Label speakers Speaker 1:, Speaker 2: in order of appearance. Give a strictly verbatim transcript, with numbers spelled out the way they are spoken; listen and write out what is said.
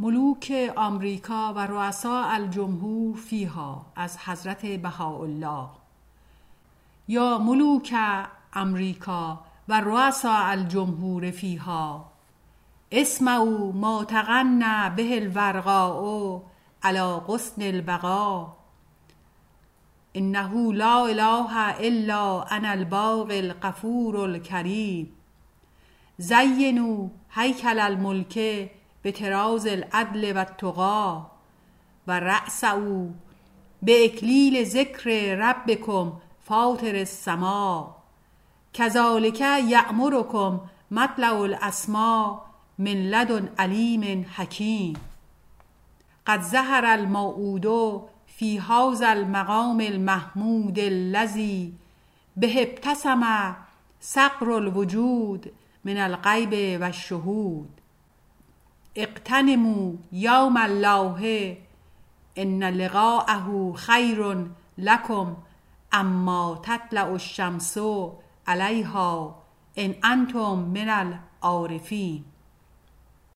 Speaker 1: ملوک آمریکا و رؤساء الجمهور فیها از حضرت بهاءالله. یا ملوک امریکا و رؤساء الجمهور فیها اسمعوا ما تغنى به الورقاء علی غصن البقاء انه لا اله الا انا الباقی الغفور الکریم زینوا هیکل الملک بطراز العدل و التقی و رأسوا به اکلیل ذکر ربکم فاطر السماء کذالک یأمرکم مطلع الاسماء من لدن علیم حکیم قد ظهر الموعود فی هذا المقام المحمود الذی به ابتسم صقر الوجود من الغیب و الشهود اغتنموا یوم الله ان لقاءه خیر لکم اما تطلع الشمس علیها ان انتم من العارفین.